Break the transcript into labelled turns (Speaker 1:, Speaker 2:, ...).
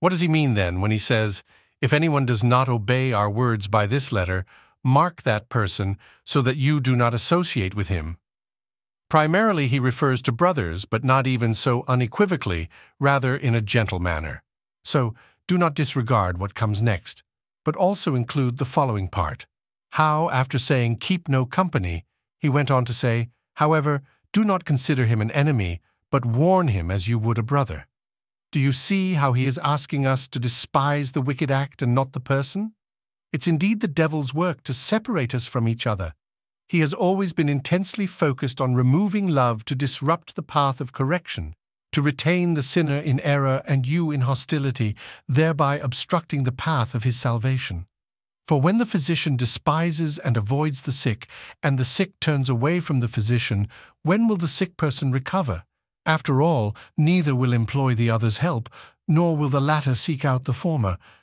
Speaker 1: What does he mean then when he says, "If anyone does not obey our words by this letter, mark that person so that you do not associate with him"? Primarily he refers to brothers, but not even so unequivocally, rather in a gentle manner. So do not disregard what comes next, but also include the following part. How, after saying, "Keep no company," he went on to say, "However, do not consider him an enemy, but warn him as you would a brother." Do you see how he is asking us to despise the wicked act and not the person? It's indeed the devil's work to separate us from each other. He has always been intensely focused on removing love to disrupt the path of correction, to retain the sinner in error and you in hostility, thereby obstructing the path of his salvation. For when the physician despises and avoids the sick, and the sick turns away from the physician, when will the sick person recover? After all, neither will employ the other's help, nor will the latter seek out the former.